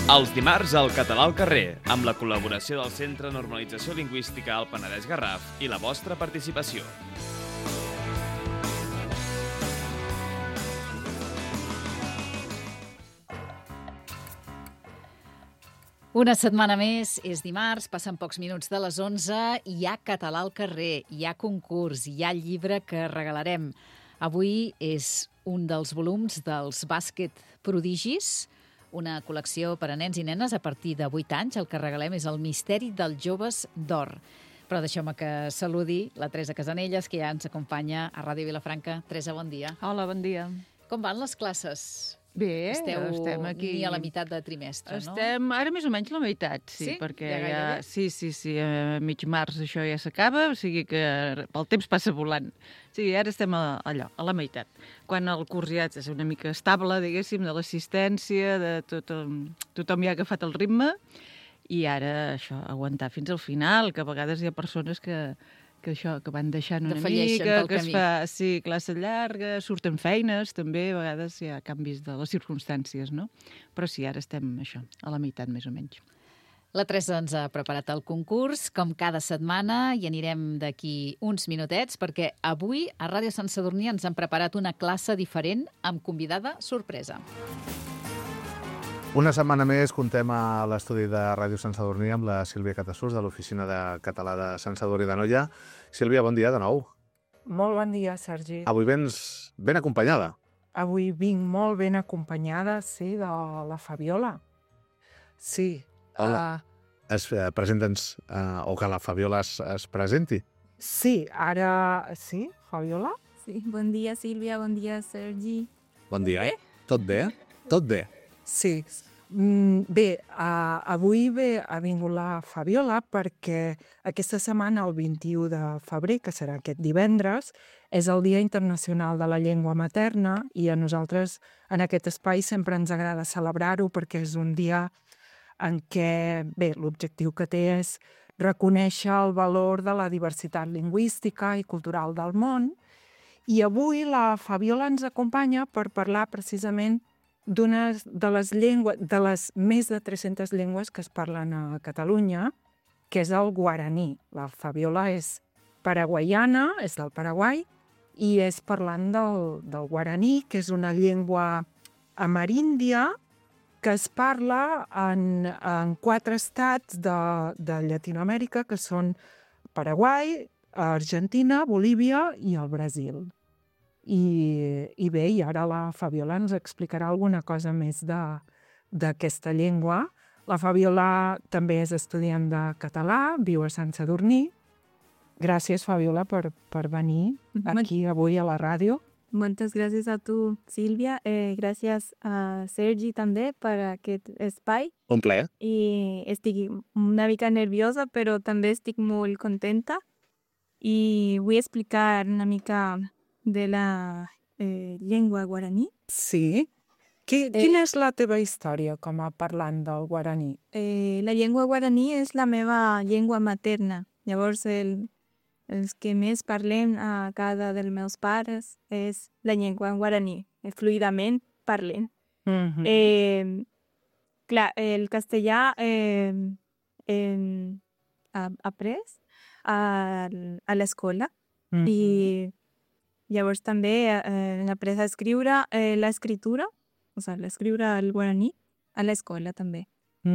Els dimarts al Català al carrer, amb la col·laboració del Centre de Normalització Lingüística al Penedès Garraf i la vostra participació. Una setmana més, és dimarts, passen pocs minuts de les 11, hi ha Català al carrer, hi ha concurs, hi ha llibre que regalarem. Avui és un dels volums dels Bàsquet Prodigis, una col·lecció per a nens i nenes a partir de 8 anys. El que regalem és El misteri dels joves d'or. Però deixeu-me que saludi la Teresa Casanelles, que ja ens acompanya a Ràdio Vilafranca. Teresa, bon dia. Hola, bon dia. Com van les classes? Bé, estem aquí. Ni a la meitat de trimestre, no? Estem ara més o menys la meitat, sí, perquè ja sí, a mig març això ja s'acaba, o sigui que el temps passa volant. Sí, ara estem a la meitat. Quan el curs ja és una mica estable, diguéssim, de l'assistència, de tothom ja ha agafat el ritme, i ara això, aguantar fins al final, que a vegades hi ha persones que van deixant una mica, que es fa classe llarga, surten feines, també, a vegades hi ha canvis de les circumstàncies, no? Però sí, ara estem, a la meitat, més o menys. La Teresa ens ha preparat el concurs, com cada setmana, i anirem d'aquí uns minutets, perquè avui a Ràdio Sant Sadurní ens han preparat una classe diferent amb convidada sorpresa. Una setmana més contem a l'estudi de Ràdio Sant Sadurní amb la Sílvia Catasús, de l'Oficina de Català de Sant Sadurní d'Anoia. Sílvia, bon dia de nou. Molt bon dia, Sergi. Avui vens ben acompanyada. Avui vinc molt ben acompanyada, sí, de la Fabiola. Sí. Hola. Presenta'ns, o que la Fabiola es presenti. Sí, ara... Sí, Fabiola? Sí, bon dia, Sílvia, bon dia, Sergi. Bon dia. Tot bé? Tot bé. Sí. Bé, avui ha vingut la Fabiola perquè aquesta setmana, el 21 de febrer, que serà aquest divendres, és el Dia Internacional de la Llengua Materna i a nosaltres en aquest espai sempre ens agrada celebrar-ho perquè és un dia en què, bé, l'objectiu que té és reconèixer el valor de la diversitat lingüística i cultural del món. I avui la Fabiola ens acompanya per parlar precisament d'una de les més de 300 llengües que es parlen a Catalunya, que és el guaraní. La Fabiola és paraguaiana, és del Paraguai, i és parlant del guaraní, que és una llengua ameríndia que es parla en 4 estats de Llatinoamèrica, que són Paraguai, Argentina, Bolívia i el Brasil. I bé, i ara la Fabiola ens explicarà alguna cosa més d'aquesta llengua. La Fabiola també és estudiant de català, viu a Sant Sadurní. Gràcies, Fabiola, per venir aquí avui a la ràdio. Moltes gràcies a tu, Sílvia. Gràcies a Sergi també per aquest espai. Un plaer. I estic una mica nerviosa, però també estic molt contenta. I vull explicar una mica de la llengua guaraní. Sí. Quina és la teva història com a parlant del guaraní? La llengua guaraní és la meva llengua materna. Llavors, els que més parlem a casa dels meus pares és la llengua guaraní. Fluidament parlem. Clar, el castellà après a l'escola i llavors també hem après a escriure l'escriptura, l'escriure el guaraní, a l'escola també.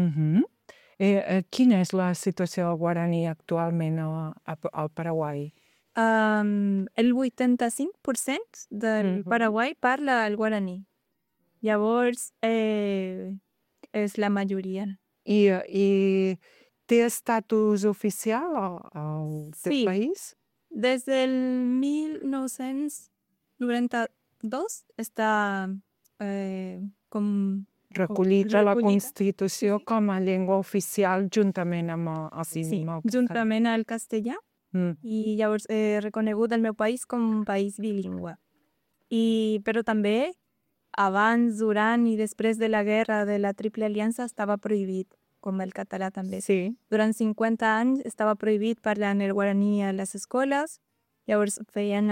Quina és la situació del guaraní actualment al Paraguai? El 85% del Paraguai parla el guaraní. Llavors és la majoria. I té estatus oficial al teu país? Des del 1992 està com recollit a la Constitució com a llengua oficial juntament amb el juntament al castellà. I llavors he reconegut el meu país com un país bilingüe. Però també abans, durant i després de la guerra de la Triple Aliança estava prohibit, com el català també. Sí. Durant 50 anys estava prohibit parlar el guaraní a les escoles, llavors feien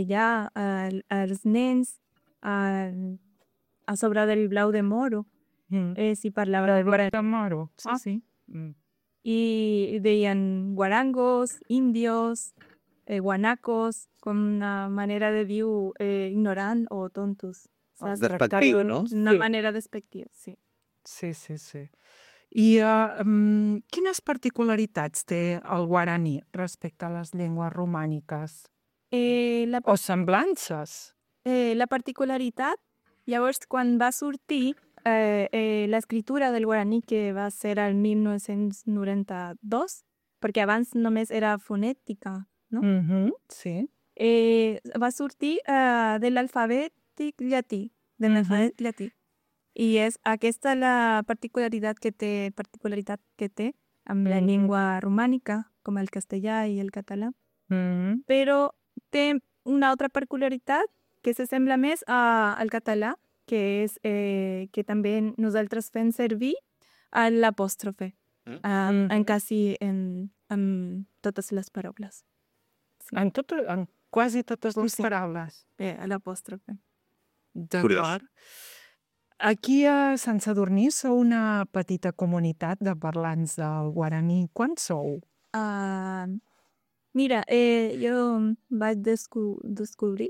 ajunellar als nens a sobre del blau de moro. si parlava de guaraní. Moro. Sí. Y deien guarangos, indios, guanacos, con una manera de viu ignorant o tontos. Despectiu, no? Una manera despectiva, sí. Sí. I quines particularitats té el guaraní respecte a les llengües romàniques? O semblances? La particularitat, llavors, quan va sortir l'escriptura del guaraní, que va ser el 1992, perquè abans només era fonètica, no? Sí. Va sortir de l'alfabet llatí, I és aquesta la particularitat que té amb la llengua romànica, com el castellà i el català. Però té una altra particularitat que s'assembla més al català, que és que també nosaltres fem servir l'apòstrofe en totes les paraules. Sí. En quasi totes les paraules? L'apòstrofe. D'acord. Aquí a Sant Sadurní sou una petita comunitat de parlants del guaraní. Quants sou? Mira, jo vaig descobrir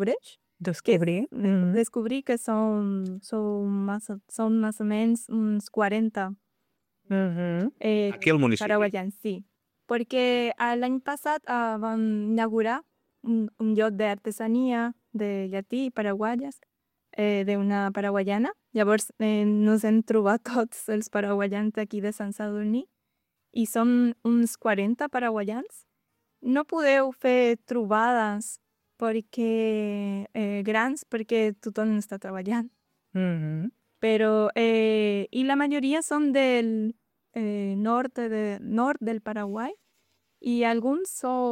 que són més o menys uns 40 aquí al municipi. paraguayans, sí. Perquè l'any passat vam inaugurar un lloc d'artesania de llatí i paraguaies d'una paraguaiana. Llavors nos hem trobat tots els paraguaians d'aquí de Sant Sadurní i som uns 40 paraguaians. No podeu fer trobades grans perquè tothom està treballant. Però i la majoria són del nord del Paraguai i alguns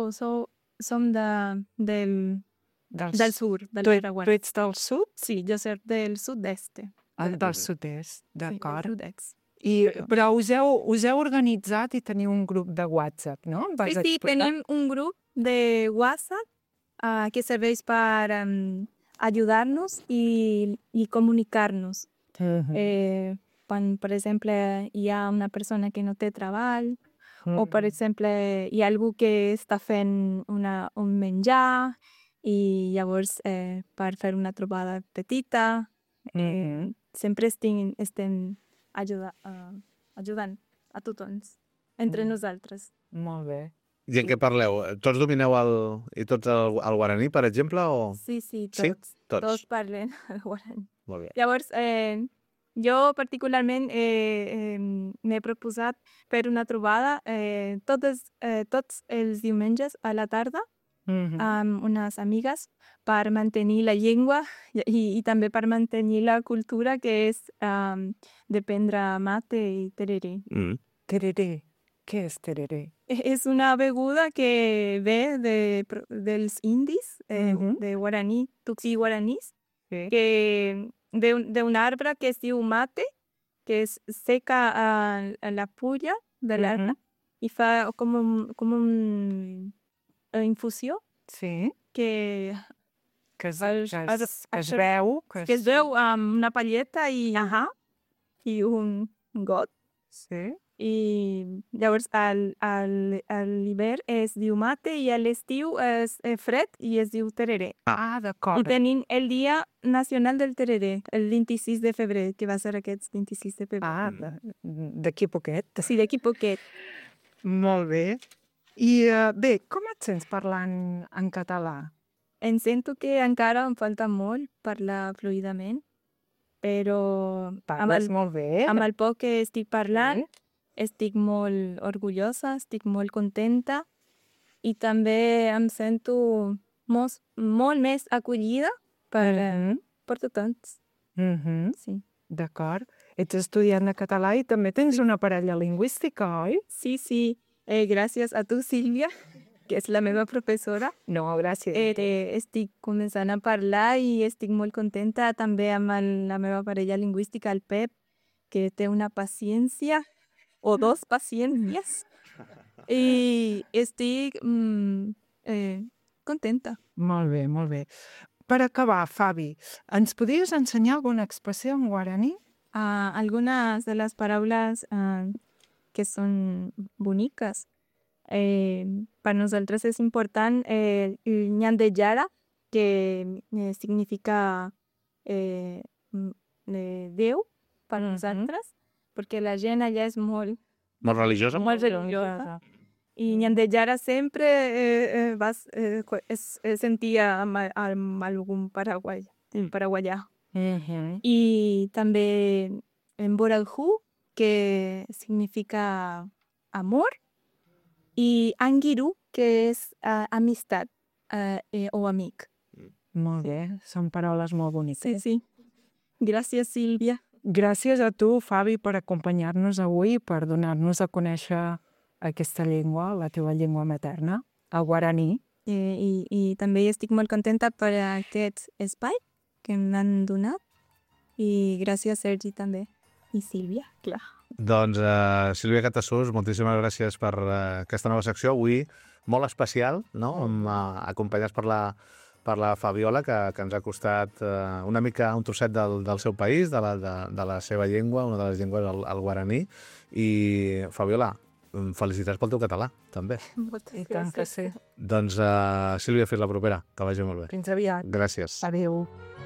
som del sud del Paraguai. Tu ets del sud? Sí, jo soc del sud-est. Del sud-est, d'acord. Sí, del sud-est. Però us heu organitzat i teniu un grup de WhatsApp, no? Sí, tenim un grup de WhatsApp que serveix per ayudar-nos i comunicar-nos. Quan, per exemple, hi ha una persona que no té treball o, per exemple, hi ha algú que està fent un menjar i llavors per fer una trobada petita sempre estem ajudant a tothom, entre nosaltres. Molt bé. I en què parleu? Tots domineu el guaraní, per exemple? O... Sí, tots. Sí? Tots parlen el guaraní. Molt bé. Llavors, jo particularment m'he proposat fer una trobada tots els diumenges a la tarda amb unes amigues per mantenir la llengua i també per mantenir la cultura, que és de prendre mate i tereré. Tereré. Què és tereré? És una beguda que ve dels indis, de guaraní, tuxi-guaranís, que d'un arbre que es diu mate, que es seca a la fulla de l'arbre i fa com una infusió. Sí. Que es veu. Que es veu amb una palleta i un got. Sí. I llavors a l'hivern es diu mate i a l'estiu és fred i es diu tereré. D'acord. I tenim el Dia Nacional del Tereré, el 26 de febrer, que va ser aquest 26 de febrer. D'aquí poquet. Sí, d'aquí poquet. Molt bé. I bé, com et sents parlant en català? Em sento que encara em falta molt parlar fluidament, però parles molt bé. Amb el poc que estic parlant, estic molt orgullosa, estic molt contenta i també em sento molt més acollida per tothom. Sí. D'acord. Ets estudiant de català i també tens una parella lingüística, oi? Sí. Gràcies a tu, Sílvia, que és la meva professora. No, gràcies. Estic començant a parlar i estic molt contenta també amb la meva parella lingüística, el Pep, que té una paciència o dos paciències i estic contenta. Molt bé. Per acabar, Fabi, ens podries ensenyar alguna expressió en guaraní? algunas de las palabras que son bonitas. Para nosotros es importante el Ñandeyara, que significa Déu para nosotras, porque la gent allà és molt religiosa? Molt religiosa. I Ñandeyara sempre sentia amb algun paraguaià. Y también en Boraljú, que significa amor, y Angiru, que és amistat o amic. Molt bé, són paraules molt boniques. Sí. Gràcies, Sílvia. Gràcies a tu, Fabi, per acompanyar-nos avui, per donar-nos a conèixer aquesta llengua, la teva llengua materna, el guaraní. I també estic molt contenta per aquest espai que m'han donat. I gràcies, Sergi, també. I Sílvia, clar. Doncs, Sílvia Catasús, moltíssimes gràcies per aquesta nova secció. Avui molt especial, no? Acompanyats per la Fabiola, que ens ha costat una mica un trosset del seu país, de la seva llengua, una de les llengües, el guaraní. I, Fabiola, felicitats pel teu català, també. I tant que sí. Doncs, Sílvia, fins la propera. Que vagi molt bé. Fins aviat. Gràcies. Adéu.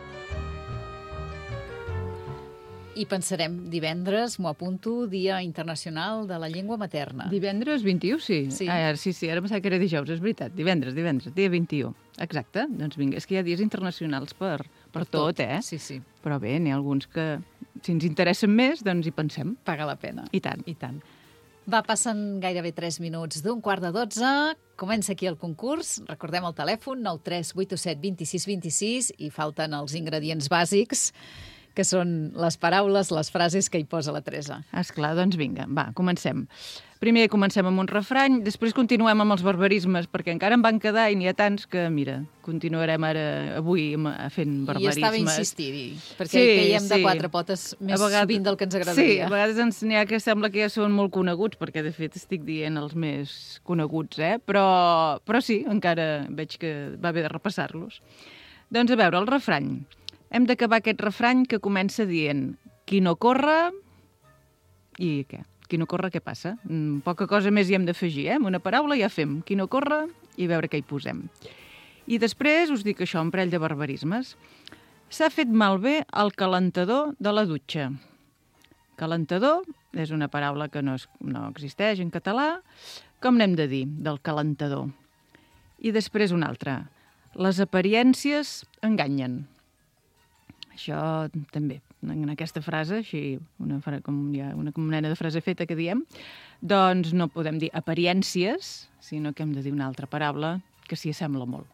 I pensarem divendres, m'ho apunto, Dia Internacional de la Llengua Materna. Divendres 21, sí. Sí. Sí, ara em sembla que era dijous, és veritat. Divendres, dia 21. Exacte. Doncs vinga, és que hi ha dies internacionals per tot, eh? Sí. Però bé, n'hi ha alguns que, si ens interessen més, doncs hi pensem. Paga la pena. I tant. Va, passen gairebé 3 minuts d'11:45. Comença aquí el concurs. Recordem el telèfon, 93887 26 26, i falten els ingredients bàsics, que són les paraules, les frases que hi posa la Teresa. Esclar, doncs vinga, va, comencem. Primer comencem amb un refrany, després continuem amb els barbarismes, perquè encara en van quedar i n'hi ha tants que, mira, continuarem ara avui fent barbarismes. I estava insistir-hi, perquè caiem de 4 potes més sovint del que ens agradaria. Sí, a vegades n'hi ha que sembla que ja són molt coneguts, perquè de fet estic dient els més coneguts, però sí, encara veig que va bé de repassar-los. Doncs a veure, el refrany. Hem d'acabar aquest refrany que comença dient qui no corre... I què? Qui no corre, què passa? Poca cosa més hi hem d'afegir, Amb una paraula ja fem qui no corre i veure què hi posem. I després us dic això, un parell de barbarismes. S'ha fet malbé el calentador de la dutxa. Calentador és una paraula que no existeix en català. Com n'hem de dir, del calentador? I després una altra. Les apariències enganyen. Això també, en aquesta frase, així, com hi ha una mena de frase feta que diem, doncs no podem dir apariències, sinó que hem de dir una altra paraula que s'hi assembla molt.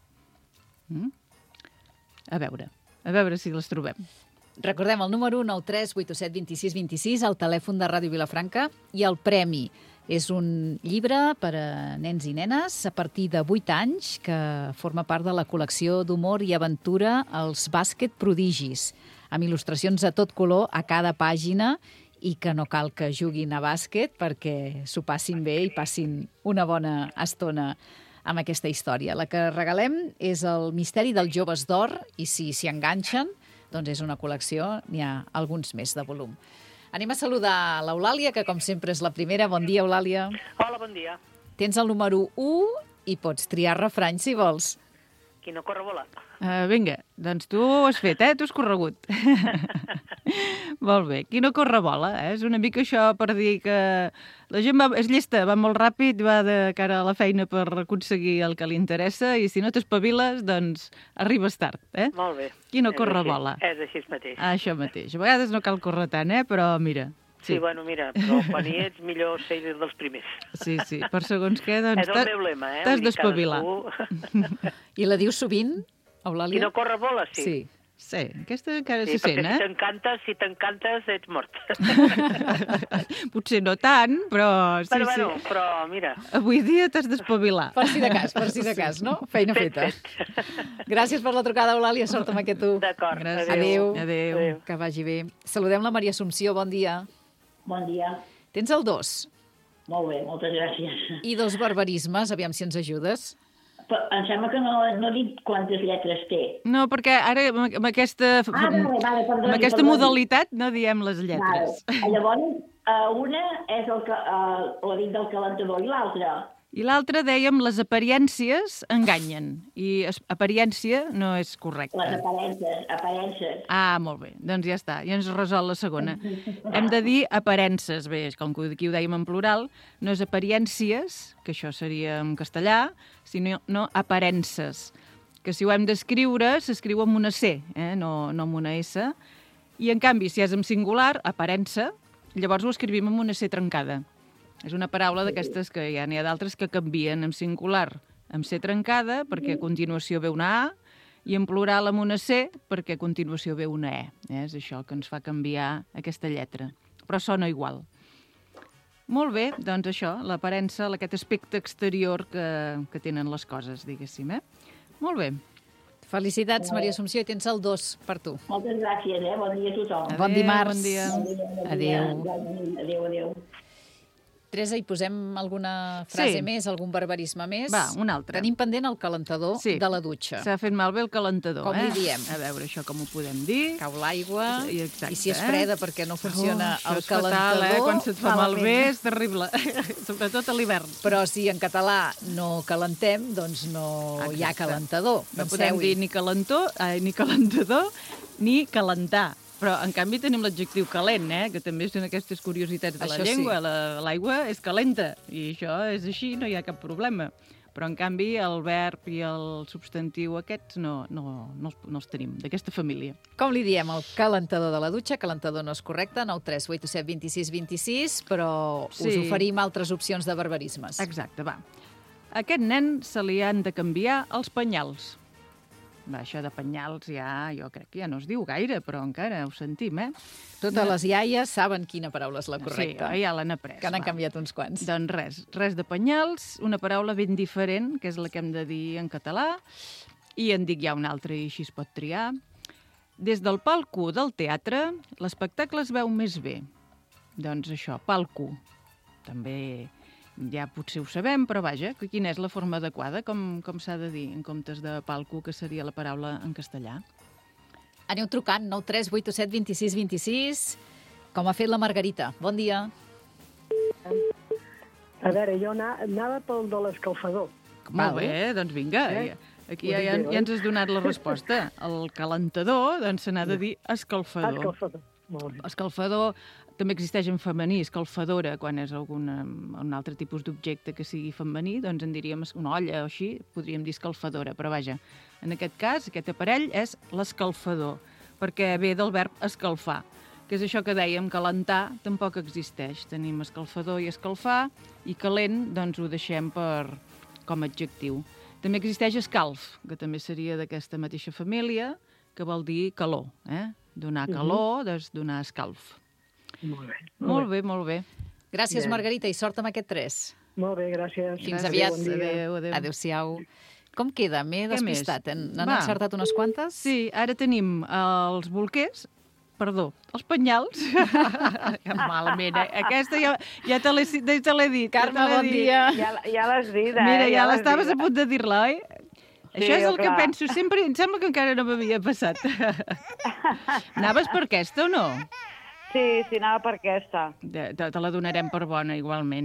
A veure si les trobem. Recordem el número 93887 26 26, el telèfon de Ràdio Vilafranca, i el premi és un llibre per a nens i nenes a partir de 8 anys que forma part de la col·lecció d'humor i aventura Els Bàsquet Prodigis, amb il·lustracions a tot color a cada pàgina i que no cal que juguin a bàsquet perquè s'ho passin bé i passin una bona estona amb aquesta història. La que regalem és El misteri dels joves d'or i si s'hi enganxen, doncs és una col·lecció, n'hi ha alguns més de volum. Anem a saludar l'Eulàlia, que com sempre és la primera. Bon dia, Eulàlia. Hola, bon dia. Tens el número 1 i pots triar refrany, si vols. Qui no corre vola. Vinga, doncs tu ho has fet, Tu has corregut. Molt bé. Qui no corre vola, És una mica això per dir que la gent és llesta, va molt ràpid, va de cara a la feina per aconseguir el que li interessa i si no t'espaviles, doncs arribes tard, Molt bé. Qui no corre vola. És així mateix. Això mateix. A vegades no cal córrer tant, però mira... Sí, bueno, mira, però quan hi ets, millor ser dels primers. Sí, per segons què, doncs... És el meu lema, T'has d'espavilar. I la dius sovint, Eulàlia? Qui no corre vola, sí. Sí, aquesta encara se sent, perquè si t'encantes, ets mort. Potser no tant, però sí. Però mira... Avui dia t'has d'espavilar. Per si de cas, no? Feina feta. Gràcies per la trucada, Eulàlia, sort amb aquest tu. D'acord. Adéu. Que vagi bé. Saludem la Maria Assumpció, bon dia. Bon dia. Tens el 2. Molt bé, moltes gràcies. I 2 barbarismes, aviam si ens ajudes. Em sembla que no ha dit quantes lletres té. No, perquè ara amb aquesta perdoni. modalitat no diem les lletres. Llavors, una és la dit del calentador i l'altra. I l'altre dèiem les apariències enganyen. I apariència no és correcte. Les aparences. Ah, molt bé. Doncs ja està. Ja ens resol la segona. Hem de dir aparences. Bé, com que aquí ho dèiem en plural, no és apariències, que això seria en castellà, sinó aparences. Que si ho hem d'escriure, s'escriu amb una C, no amb una S. I, en canvi, si és en singular, aparença, llavors ho escrivim amb una C trencada. És una paraula d'aquestes que ja n'hi ha d'altres que canvien en singular amb C trencada perquè a continuació ve una A i en plural amb una C perquè a continuació ve una E. És això que ens fa canviar aquesta lletra. Però sona igual. Molt bé, doncs això, l'aparença, aquest aspecte exterior que tenen les coses, diguéssim. Molt bé. Felicitats, Maria Assumpció, i tens el 2 per tu. Moltes gràcies, bon dia a tothom. Bon dimarts. Bon dia. Adéu. Adéu. Teresa, hi posem alguna frase més, algun barbarisme més? Va, una altra. Tenim pendent el calentador de la dutxa. S'ha fet malbé el calentador. Com li diem? A veure, això com ho podem dir. Cau l'aigua, i si és freda perquè no el funciona el calentador... Fatal, quan se't fa malbé és terrible, sobretot a l'hivern. Però si en català no calentem, doncs no hi ha calentador. No podem dir ni calentador ni calentar. Però, en canvi, tenim l'adjectiu calent, que també són aquestes curiositats de la llengua. L'aigua és calenta, i això és així, no hi ha cap problema. Però, en canvi, el verb i el substantiu aquests no els tenim, d'aquesta família. Com li diem? El calentador de la dutxa. Calentador no és correcte, 9 3 8 7 26 26, però us oferim altres opcions de barbarismes. Exacte, va. A aquest nen se li han de canviar els penyals. Això de penyals jo crec que ja no es diu gaire, però encara ho sentim, Totes les iaies saben quina paraula és la correcta. Sí, ja l'han après. Que n'han canviat uns quants. Doncs res de penyals, una paraula ben diferent, que és la que hem de dir en català, i en dic ja una altra i així es pot triar. Des del palco del teatre, l'espectacle es veu més bé. Doncs això, palco. També... ja potser ho sabem, però vaja, quina és la forma adequada, com s'ha de dir, en comptes de palco, que seria la paraula en castellà. Aneu trucant, 9 3 8 7 26 26, com ha fet la Margarita. Bon dia. A veure, jo anava pel de l'escalfador. Molt bé, doncs vinga. Aquí ja ens has donat la resposta. El calentador, doncs se n'ha de dir escalfador. Escalfador. Molt bé. Escalfador també existeix en femení, escalfadora, quan és un altre tipus d'objecte que sigui femení, doncs en diríem una olla o així, podríem dir escalfadora, però vaja, en aquest cas, aquest aparell és l'escalfador, perquè ve del verb escalfar, que és això que dèiem, calentar tampoc existeix. Tenim escalfador i escalfar, i calent, doncs ho deixem com a adjectiu. També existeix escalf, que també seria d'aquesta mateixa família, que vol dir calor, donar calor, doncs donar escalf. Molt bé. Molt bé. Gràcies, Margarita, i sort amb aquest 3. Molt bé, gràcies. Fins aviat. Adéu. Adéu-siau. Com queda? M'he despistat. N'han encertat unes quantes? Sí, ara tenim els bolquers, els penyals. Malament, Aquesta ja te l'he dit. Carme, bon dia. Ja l'has dit, Mira, ja l'estaves a punt de dir-la, oi? Això és el que penso sempre, em sembla que encara no m'havia passat. Anaves per aquesta o no? Sí, anava per aquesta. Te la donarem per bona, igualment,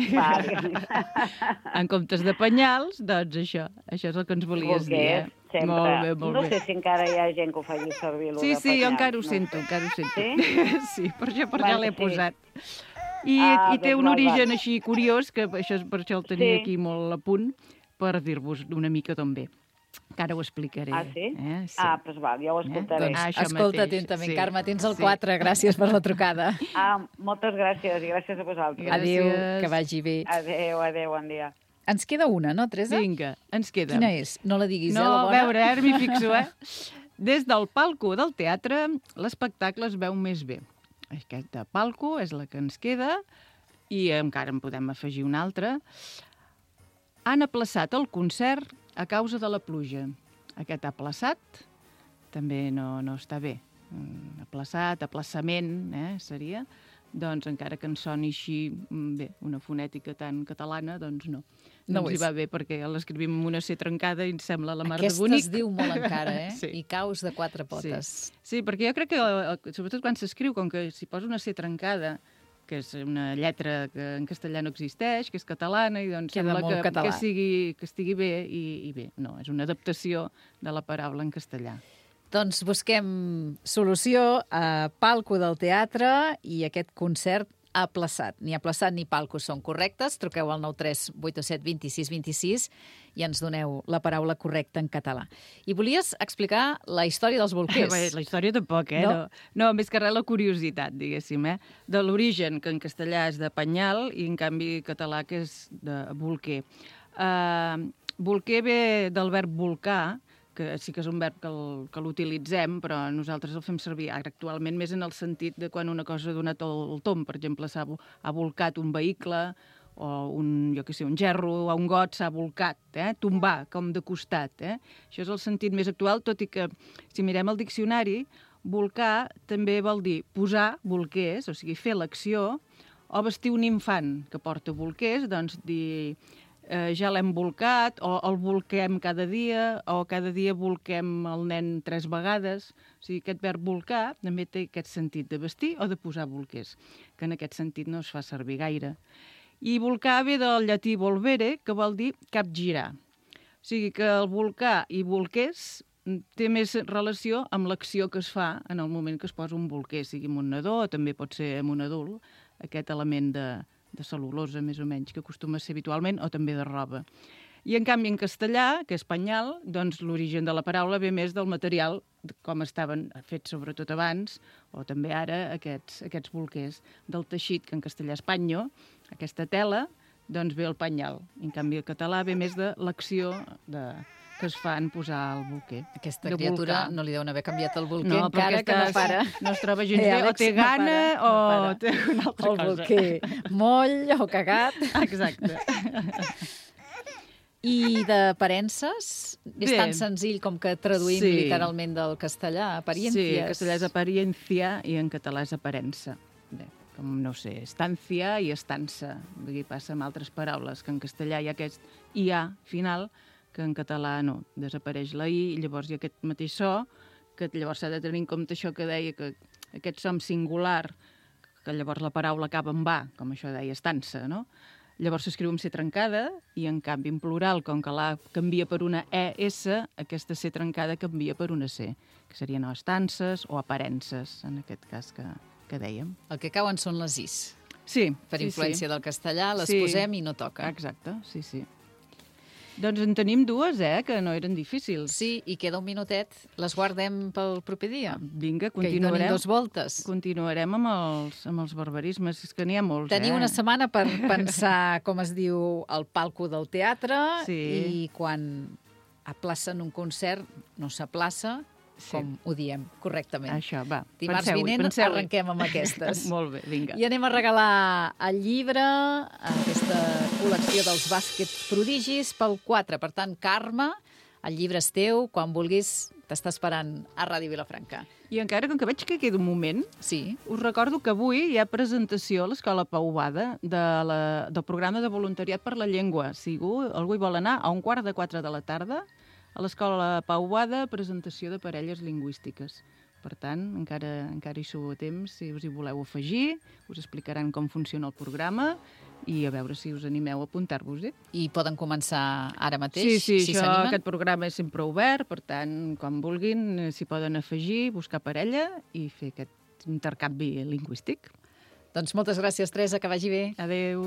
En comptes de penyals, doncs això és el que ens volies dir, sempre. Molt bé. No sé si encara hi ha gent que ho faci servir, Sí, jo encara ho sento, Sí? Sí, per això l'he posat. I té un origen així curiós, que per això el tenia aquí molt a punt, per dir-vos una mica d'on ve. Que ara ho explicaré. Ah, sí? Sí. Doncs va, ja ho escoltaré. Doncs escolta atentament, Carme, tens el 4. Gràcies per la trucada. Moltes gràcies, i gràcies a vosaltres. Adéu, que vagi bé. Adéu, bon dia. Ens queda una, no, Teresa? Vinga, ens queda. Quina és? No la diguis, la bona? No, a veure, ara m'hi fixo, Des del palco del teatre, l'espectacle es veu més bé. Aquesta palco és la que ens queda, i encara en podem afegir una altra. Han aplaçat el concert a causa de la pluja. Aquest aplaçat també no està bé. Aplaçat, aplaçament, seria. doncs encara que en soni així, bé, una fonètica tan catalana, doncs no. No No ens hi va bé perquè l'escrivim amb una C trencada i ens sembla la mar de bonic. Aquesta es diu molt encara, Sí. I caus de quatre potes. Sí, perquè jo crec que, sobretot quan s'escriu, com que s'hi posa una C trencada, que és una lletra que en castellà no existeix, que és catalana, i doncs Queda sembla molt català. que estigui bé, i bé, no, és una adaptació de la paraula en castellà. Doncs busquem solució a Palco del Teatre i aquest concert aplaçat. Ni aplaçat ni palco són correctes. Truqueu al 93 87 26 26 i ens doneu la paraula correcta en català. I volies explicar la història dels bolquers. Bé, la història tampoc, No? No, més que res la curiositat, diguéssim, de l'origen, que en castellà és de penyal i en canvi català que és de bolquer. Bolquer ve del verb volcar, que sí que és un verb que l'utilitzem, però nosaltres el fem servir ara actualment més en el sentit de quan una cosa ha donat el tomb. Per exemple, ha volcat un vehicle o un gerro o un got s'ha volcat, tombar, com de costat. Això és el sentit més actual, tot i que, si mirem el diccionari, volcar també vol dir posar bolquers, o sigui, fer l'acció, o vestir un infant que porta bolquers, doncs dir ja l'hem volcat, o el volquem cada dia, o cada dia volquem el nen 3 vegades. O sigui, aquest verb volcar també té aquest sentit de vestir o de posar bolquers, que en aquest sentit no es fa servir gaire. I volcar ve del llatí volvere, que vol dir capgirar. O sigui que el volcar i bolquers té més relació amb l'acció que es fa en el moment que es posa un bolquer, sigui amb un nadó o també pot ser amb un adult, aquest element de cel·lulosa, més o menys, que acostuma a ser habitualment, o també de roba. I, en canvi, en castellà, que és penyal, doncs l'origen de la paraula ve més del material, com estaven fets sobretot abans, o també ara, aquests bolquers del teixit, que en castellà és panyo, aquesta tela, doncs ve el penyal. En canvi, el català ve més de l'acció que es fa en posar el bolquer. Aquesta criatura no li deuen haver canviat el bolquer no, encara que no para. No es troba gens bé, o té gana o té una altra cosa. El bolquer moll o cagat. Exacte. I d'aparences? És tan senzill com que traduïm literalment del castellà, apariencias. Sí, en castellà és apariencia i en català és aparença. Bé, com, no sé, estancia i estança. Aquí passa amb altres paraules, que en castellà hi ha aquest IA final, que en català no, desapareix la I, i llavors hi ha aquest mateix so, que llavors s'ha de tenir en compte això que deia, que aquest so singular, que llavors la paraula acaba en va, com això deia, estança, no? Llavors s'escriu amb C trencada, i en canvi en plural, com que l'A canvia per una ES, aquesta C trencada canvia per una C, que serien o estances o aparences, en aquest cas que dèiem. El que cauen són les Is. Sí. Per influència del castellà, les posem i no toca. Exacte, sí. Doncs en tenim dues, que no eren difícils. Sí, i queda un minutet. Les guardem pel proper dia. Vinga, continuarem. Que hi donin 2 voltes. Continuarem amb els barbarismes, és que n'hi ha molts, Teniu una setmana per pensar com es diu el palco del teatre i quan aplacen un concert no s'aplaça, com ho diem correctament. Això, va. Dimarts vinent arrenquem amb aquestes. Molt bé, vinga. I anem a regalar el llibre, aquesta col·lecció dels bàsquets prodigis pel 4. Per tant, Carme, el llibre és teu, quan vulguis t'està esperant a Ràdio Vilafranca. I encara, com que veig que queda un moment, us recordo que avui hi ha presentació a l'Escola Pau Boada del programa de voluntariat per la llengua. Si algú hi vol anar, a 3:15 de la tarda, a l'Escola Pau Boada, presentació de parelles lingüístiques. Per tant, encara hi sou a temps, si us hi voleu afegir, us explicaran com funciona el programa i a veure si us animeu a apuntar-vos. I poden començar ara mateix, si s'animen? Sí, aquest programa és sempre obert, per tant, quan vulguin, s'hi poden afegir, buscar parella i fer aquest intercanvi lingüístic. Doncs moltes gràcies, Teresa, que vagi bé. Adéu.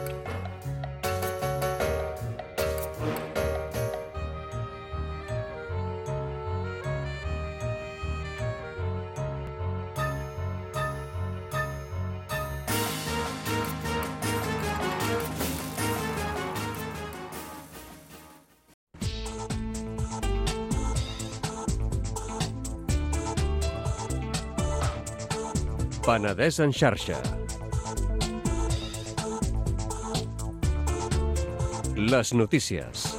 Penedès en xarxa. Les notícies.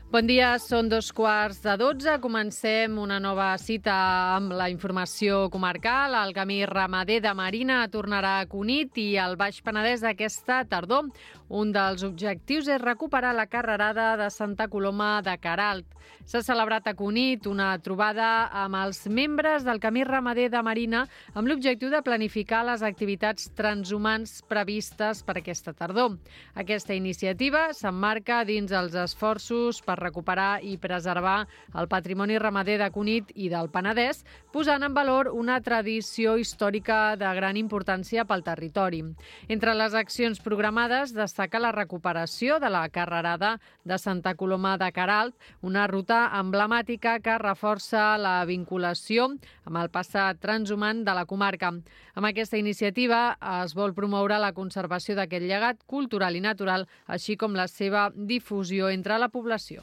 Bon dia, són 2:15. Comencem una nova cita amb la informació comarcal. El camí ramader de Marina tornarà a Cunit i al Baix Penedès aquesta tardor. Un dels objectius és recuperar la carrerada de Santa Coloma de Queralt. S'ha celebrat a Cunit una trobada amb els membres del camí ramader de Marina amb l'objectiu de planificar les activitats transhumants previstes per aquesta tardor. Aquesta iniciativa s'emmarca dins els esforços per recuperar i preservar el patrimoni ramader de Cunit i del Penedès, posant en valor una tradició històrica de gran importància pel territori. Entre les accions programades destaca la recuperació de la carrerada de Santa Coloma de Queralt, una ruta emblemàtica que reforça la vinculació amb el passat transhumant de la comarca. Amb aquesta iniciativa es vol promoure la conservació d'aquest llegat cultural i natural, així com la seva difusió entre la població.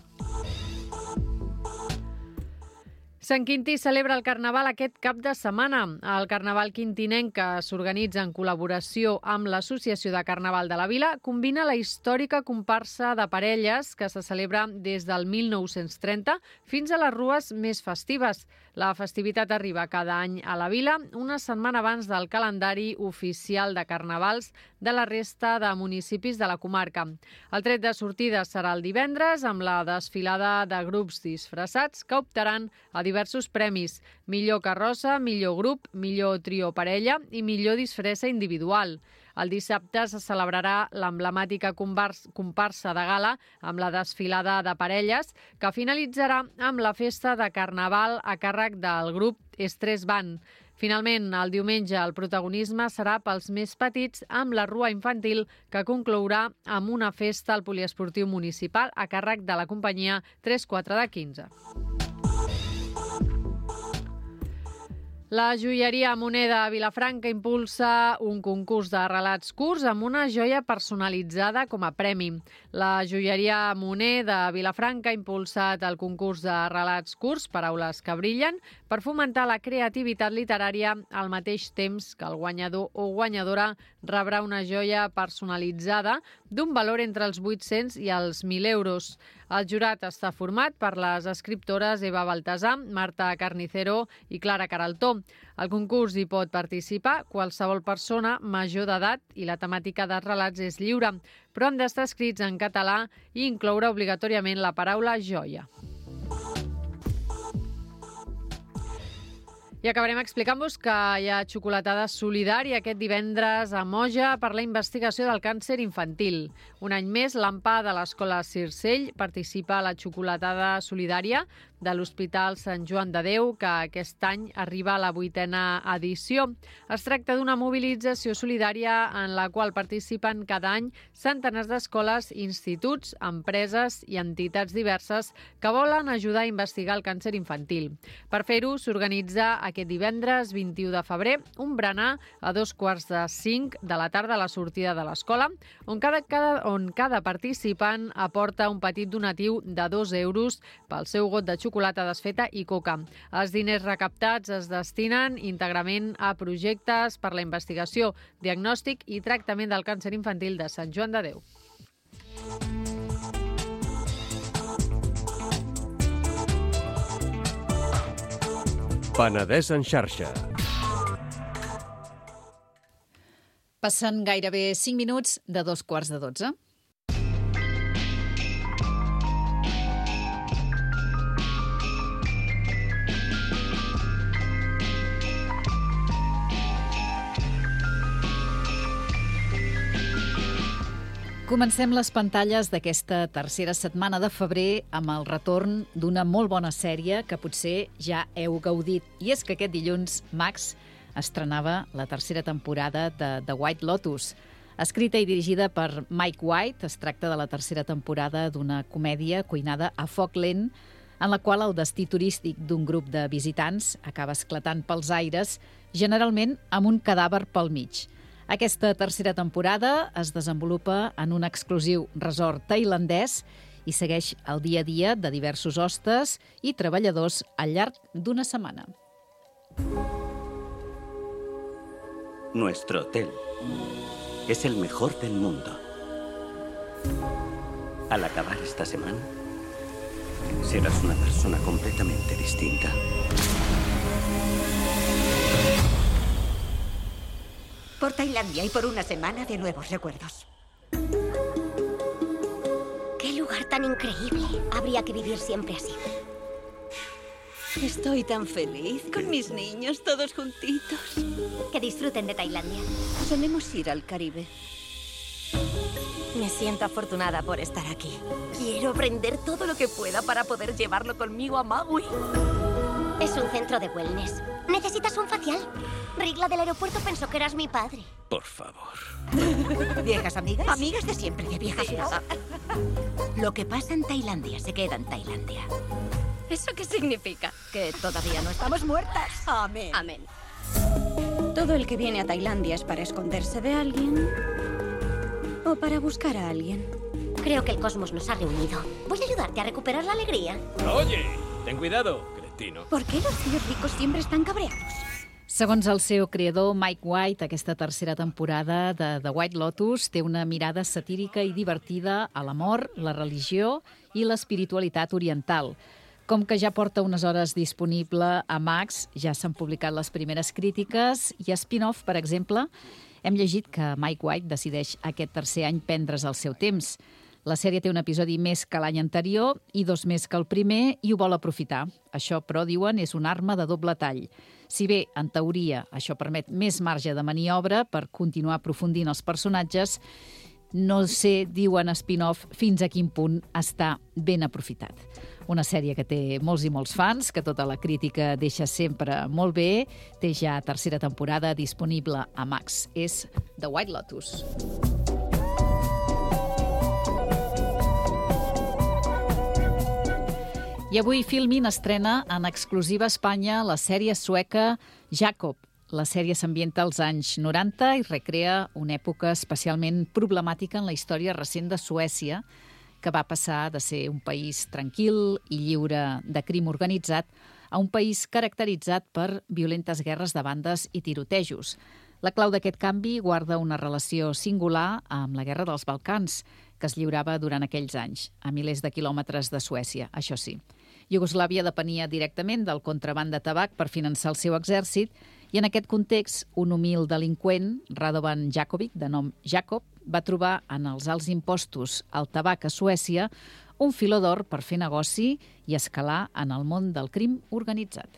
Sant Quintí celebra el Carnaval aquest cap de setmana. El Carnaval quintinenc, que s'organitza en col·laboració amb l'Associació de Carnaval de la Vila, combina la històrica comparsa de parelles que se celebra des del 1930 fins a les rues més festives. La festivitat arriba cada any a la Vila una setmana abans del calendari oficial de carnavals de la resta de municipis de la comarca. El tret de sortida serà el divendres amb la desfilada de grups disfressats que optaran a diversos premis: millor carrossa, millor grup, millor trio parella i millor disfressa individual. El dissabte se celebrarà l'emblemàtica comparsa de gala amb la desfilada de parelles, que finalitzarà amb la festa de Carnaval a càrrec del grup Estrès Band. Finalment, el diumenge, el protagonisme serà pels més petits amb la rua infantil, que conclourà amb una festa al poliesportiu municipal a càrrec de la companyia 3-4 de 15. La joieria Moner de Vilafranca impulsa un concurs de relats curts amb una joia personalitzada com a premi. La joieria Moner de Vilafranca ha impulsat el concurs de relats curts, Paraules que brillen, per fomentar la creativitat literària al mateix temps que el guanyador o guanyadora rebrà una joia personalitzada d'un valor entre els 800 i els 1.000 euros. El jurat està format per les escriptores Eva Baltasar, Marta Carnicero i Clara Caraltó. Al concurs hi pot participar qualsevol persona major d'edat i la temàtica dels relats és lliure, però han d'estar escrits en català i incloure obligatòriament la paraula joia. I acabarem explicant-vos que hi ha xocolatada solidària aquest divendres a Moja per la investigació del càncer infantil. Un any més, l'AMPA de l'Escola Circell participa a la xocolatada solidària de l'Hospital Sant Joan de Déu, que aquest any arriba a la 8a edició. Es tracta d'una mobilització solidària en la qual participen cada any centenars d'escoles, instituts, empreses i entitats diverses que volen ajudar a investigar el càncer infantil. Per fer-ho, s'organitza aquest divendres 21 de febrer un berenar a 4:45 de la tarda a la sortida de l'escola, on cada participant aporta un petit donatiu de 2 euros pel seu got de xocolata desfeta i coca. Els diners recaptats es destinen íntegrament a projectes per la investigació, diagnòstic i tractament del càncer infantil de Sant Joan de Déu. Penedès en xarxa. Passen gairebé 5 minuts de 11:15. Comencem les pantalles d'aquesta tercera setmana de febrer amb el retorn d'una molt bona sèrie que potser ja heu gaudit. I és que aquest dilluns Max estrenava la tercera temporada de The White Lotus. Escrita i dirigida per Mike White, es tracta de la tercera temporada d'una comèdia cuinada a foc lent en la qual el destí turístic d'un grup de visitants acaba esclatant pels aires, generalment amb un cadàver pel mig. Aquesta tercera temporada es desenvolupa en un exclusiu resort tailandès i segueix el dia a dia de diversos hostes i treballadors al llarg d'una setmana. Nuestro hotel es el mejor del mundo. Al acabar esta semana, serás una persona completamente distinta. Por Tailandia y por una semana de nuevos recuerdos. ¡Qué lugar tan increíble! Habría que vivir siempre así. Estoy tan feliz con mis niños todos juntitos. Que disfruten de Tailandia. Solemos ir al Caribe. Me siento afortunada por estar aquí. Quiero aprender todo lo que pueda para poder llevarlo conmigo a Maui. Es un centro de wellness. ¿Necesitas un facial? Rick, la del aeropuerto, pensó que eras mi padre. Por favor. ¿Viejas amigas? Amigas de siempre, de viejas no. Lo que pasa en Tailandia se queda en Tailandia. ¿Eso qué significa? Que todavía no estamos muertas. Amén. Amén. Todo el que viene a Tailandia es para esconderse de alguien o para buscar a alguien. Creo que el cosmos nos ha reunido. Voy a ayudarte a recuperar la alegría. Oye, ten cuidado, cretino. ¿Por qué los tíos ricos siempre están cabreados? Segons el seu creador, Mike White, aquesta tercera temporada de The White Lotus té una mirada satírica i divertida a l'amor, la religió i l'espiritualitat oriental. Com que ja porta unes hores disponible a Max, ja s'han publicat les primeres crítiques i a Spin-off, per exemple, hem llegit que Mike White decideix aquest tercer any prendre's el seu temps. La sèrie té un episodi més que l'any anterior i 2 més que el primer i ho vol aprofitar. Això, però, diuen, és una arma de doble tall. Si bé, en teoria, això permet més marge de maniobra per continuar aprofundint els personatges, no sé, diuen a Spin-off, fins a quin punt està ben aprofitat. Una sèrie que té molts i molts fans, que tota la crítica deixa sempre molt bé, té ja tercera temporada disponible a Max. És The White Lotus. I avui Filmin estrena en exclusiva a Espanya la sèrie sueca Jacob. La sèrie s'ambienta als anys 90 i recrea una època especialment problemàtica en la història recent de Suècia, que va passar de ser un país tranquil i lliure de crim organitzat a un país caracteritzat per violentes guerres de bandes i tirotejos. La clau d'aquest canvi guarda una relació singular amb la Guerra dels Balcans, que es lliurava durant aquells anys, a milers de quilòmetres de Suècia, això sí. Iugoslàvia depenia directament del contraban de tabac per finançar el seu exèrcit i en aquest context un humil delinqüent, Radovan Jakovic, de nom Jacob, va trobar en els alts impostos al tabac a Suècia un filó d'or per fer negoci i escalar en el món del crim organitzat.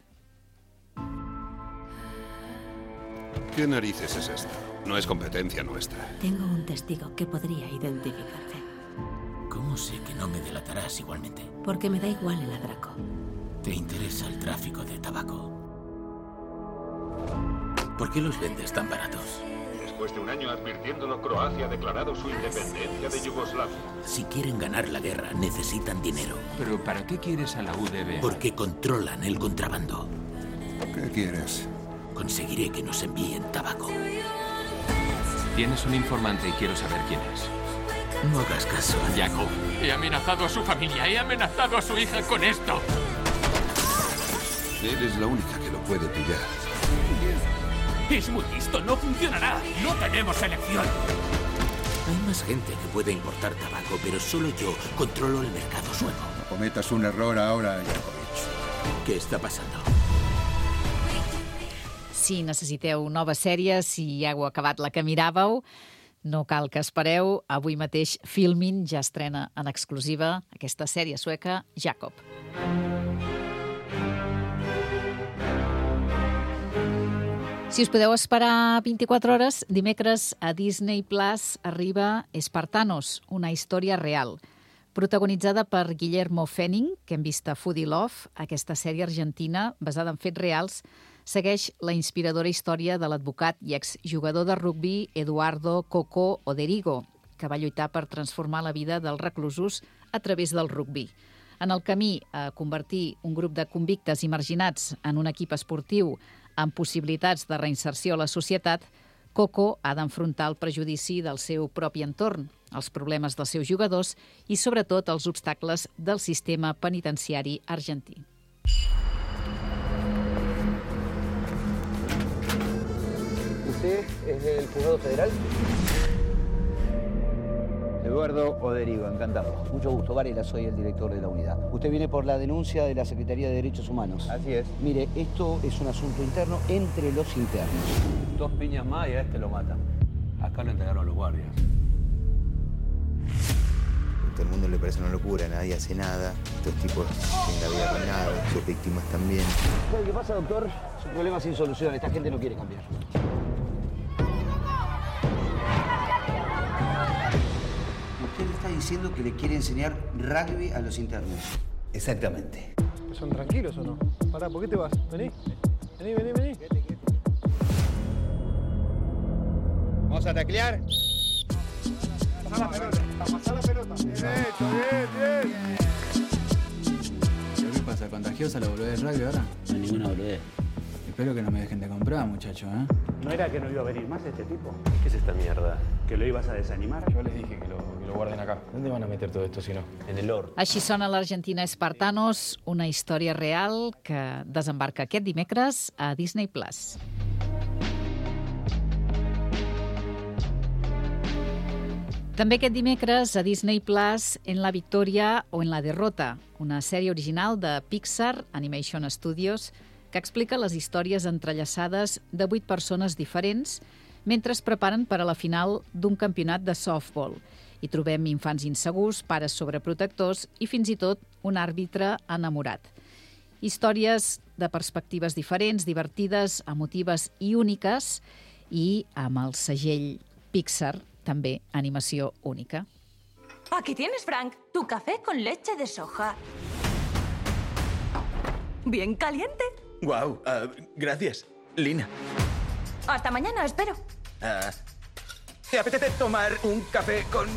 ¿Qué narices es esto? No es competencia nuestra. Tengo un testigo que podría identificarte. ¿Cómo sé que no me delatarás igualmente? Porque me da igual el atraco. ¿Te interesa el tráfico de tabaco? ¿Por qué los vendes tan baratos? Después de un año advirtiéndolo, Croacia ha declarado su independencia de Yugoslavia. Si quieren ganar la guerra, necesitan dinero. ¿Pero para qué quieres a la UDB? Porque controlan el contrabando. ¿Qué quieres? Conseguiré que nos envíen tabaco. Tienes un informante y quiero saber quién es. No hagas caso a Jacob. He amenazado a su familia, he amenazado a su hija con esto. Eres la única que lo puede pillar. Es muy listo, no funcionará. No tenemos elección. Hay más gente que puede importar tabaco, pero solo yo controlo el mercado sueco. No cometas un error ahora, Jakovic. ¿Qué está pasando? Si necessiteu noves sèries, si ja heu acabat la que miràveu, no cal que espereu. Avui mateix Filmin ja estrena en exclusiva aquesta sèrie sueca, Jacob. Si us podeu esperar 24 hores, dimecres a Disney Plus arriba Espartanos, una història real. Protagonitzada per Guillermo Fenning, que hem vist a Foodie Love, aquesta sèrie argentina, basada en fets reals, segueix la inspiradora història de l'advocat i exjugador de rugbi Eduardo Coco Oderigo, que va lluitar per transformar la vida dels reclusos a través del rugbi. En el camí a convertir un grup de convictes i marginats en un equip esportiu amb possibilitats de reinserció a la societat, Coco ha d'enfrontar el prejudici del seu propi entorn, els problemes dels seus jugadors i, sobretot, els obstacles del sistema penitenciari argentí. ¿Usted es del juzgado federal? Eduardo Oderigo, encantado. Mucho gusto, Varela, soy el director de la unidad. Usted viene por la denuncia de la Secretaría de Derechos Humanos. Así es. Mire, esto es un asunto interno entre los internos. 2 piñas más y a este lo matan. Acá lo entregaron a los guardias. A todo el mundo le parece una locura, nadie hace nada. Estos tipos tienen la vida arruinada, sus víctimas también. ¿Sabe qué pasa, doctor? Es un problema sin solución. Esta gente no quiere cambiar. Usted está diciendo que le quiere enseñar rugby a los internos. Exactamente. ¿Son tranquilos o no? Pará, ¿por qué te vas? Vení. Vení. ¿Vamos a taclear? Pasá la pelota. Bien hecho, bien. ¿Pero qué pasa? ¿Contagiosa la boludez del rugby ahora? No hay ninguna boludez. Espero que no me dejen de comprar, muchacho, ¿eh? ¿No era que no iba a venir más este tipo? ¿Qué es esta mierda? ¿Que lo ibas a desanimar? Yo les dije que lo guarden acá. ¿Dónde van a meter todo esto si no? En el orto. Així sona l'Argentina Espartanos, una història real que desembarca aquest dimecres a Disney+. També aquest dimecres a Disney+, En la victòria o en la derrota, una sèrie original de Pixar Animation Studios que explica les històries entrellaçades de 8 persones diferents mentre es preparen per a la final d'un campionat de softball. Hi trobem infants insegurs, pares sobreprotectors i fins i tot un àrbitre enamorat. Històries de perspectives diferents, divertides, emotives i úniques, i amb el segell Pixar, també animació única. Aquí tienes, Frank, tu café con leche de soja. Bien caliente. Guau, gracias, Lina. Hasta mañana, espero. ¿Te apetece tomar un café con...?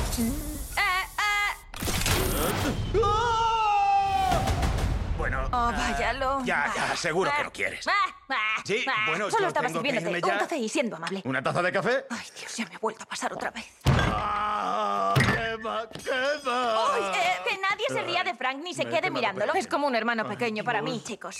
Bueno... Oh, váyalo. Ya, seguro que no quieres. Sí, bueno, solo yo estaba tengo que sirviéndote irme ya. un café y siendo amable. ¿Una taza de café? Ay, Dios, ya me ha vuelto a pasar otra vez. ¡Quema! Uy, que nadie se ría de Frank ni se Me quede quema la mirándolo. pena. Es como un hermano pequeño para mí, chicos.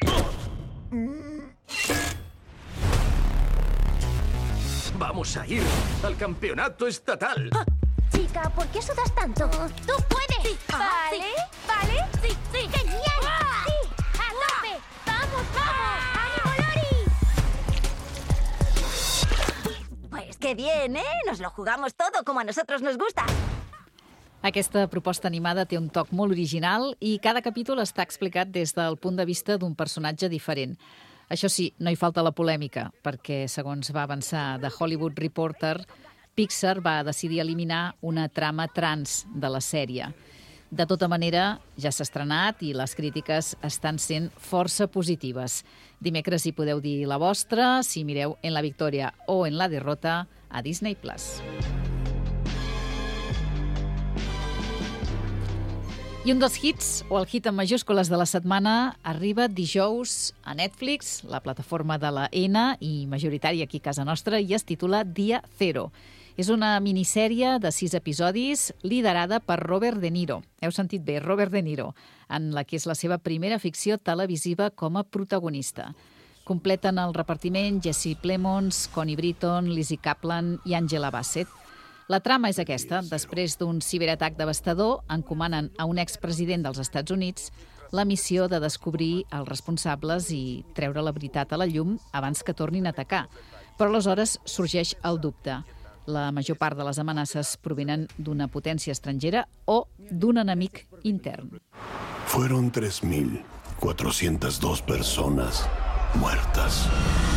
Vamos a ir al campeonato estatal. Chica, ¿por qué sudas tanto? ¡Tú puedes! Sí. ¿Vale? Sí. ¿Vale? Sí, sí. ¡Genial! ¡Sí! ¡A tope! ¡Vamos, vamos! ¡Ánimo, Lori! Pues qué bien, ¿eh? Nos lo jugamos todo como a nosotros nos gusta. Aquesta proposta animada té un toc molt original i cada capítol està explicat des del punt de vista d'un personatge diferent. Això sí, no hi falta la polèmica, perquè, segons va avançar The Hollywood Reporter, Pixar va decidir eliminar una trama trans de la sèrie. De tota manera, ja s'ha estrenat i les crítiques estan sent força positives. Dimecres hi podeu dir la vostra si mireu En la victòria o En la derrota a Disney+. I un dels hits, o el hit en majúscules de la setmana, arriba dijous a Netflix, la plataforma de la N i majoritària aquí a casa nostra, i es titula Dia Cero. És una minissèrie de 6 episodis liderada per Robert De Niro. Heu sentit bé, Robert De Niro, en la que és la seva primera ficció televisiva com a protagonista. Completen el repartiment Jesse Plemons, Connie Britton, Lizzie Kaplan i Angela Bassett. La trama és aquesta. Després d'un ciberatac devastador, encomanen a un expresident dels Estats Units la missió de descobrir els responsables i treure la veritat a la llum abans que tornin a atacar. Però aleshores sorgeix el dubte. La major part de les amenaces provenen d'una potència estrangera o d'un enemic intern. Fueron 3.402 personas muertas.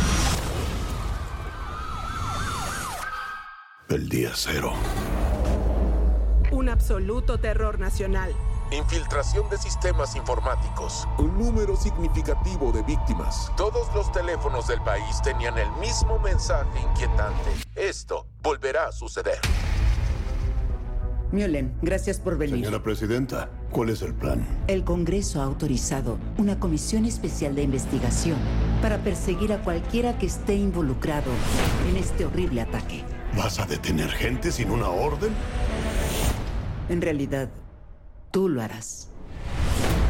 El día cero. Un absoluto terror nacional. Infiltración de sistemas informáticos. Un número significativo de víctimas. Todos los teléfonos del país tenían el mismo mensaje inquietante. Esto volverá a suceder. Mullen, gracias por venir. Señora Presidenta, ¿cuál es el plan? El Congreso ha autorizado una comisión especial de investigación para perseguir a cualquiera que esté involucrado en este horrible ataque. ¿Vas a detener gente sin una orden? En realidad, tú lo harás.